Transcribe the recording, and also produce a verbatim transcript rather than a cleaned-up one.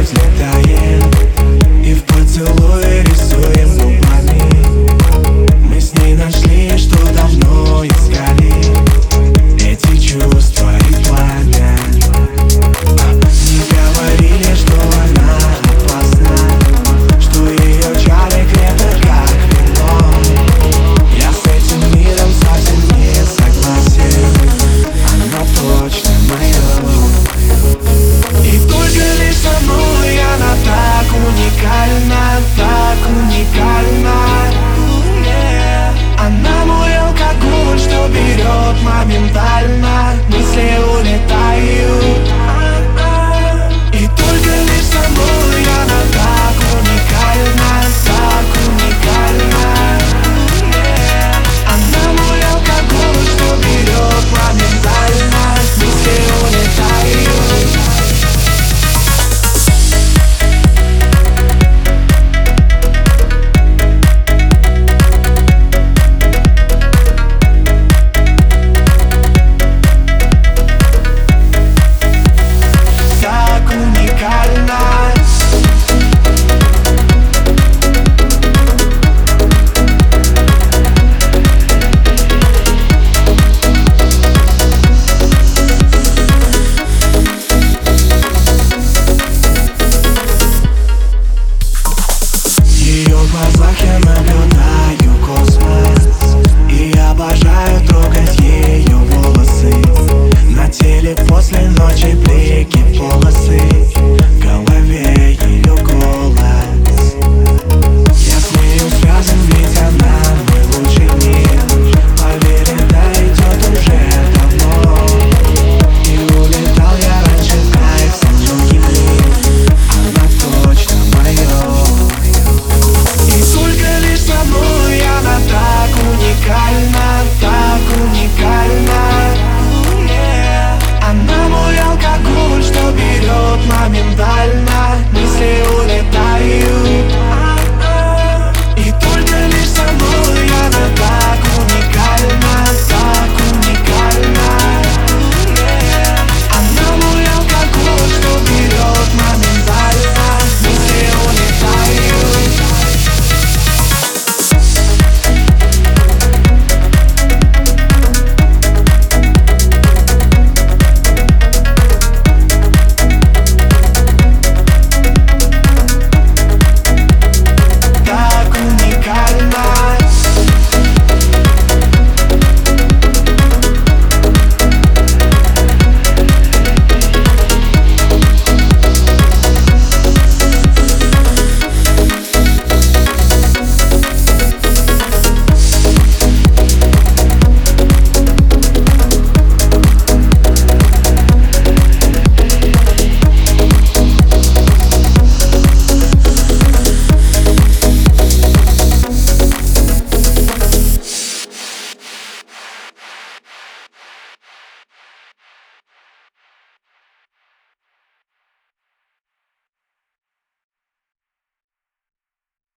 взлетаем и в поцелуе рисуем губами. Мы с ней нашли, что давно искали, эти чувства и пламя. Не говорили, что она опасна, что ее чары крепят как вино. Я с этим миром совсем не согласен, она точно моя. И только лишь со мной она так уникальна, так уникальна. Она мой алкоголь, что берет моментально, мысли улетают. И только лишь со мной она так уникальна, так уникальна. Она мой алкоголь, что берет моментально, мысли улетают. В глазах я наблюдаю космос и обожаю трогать ее волосы. На теле после ночи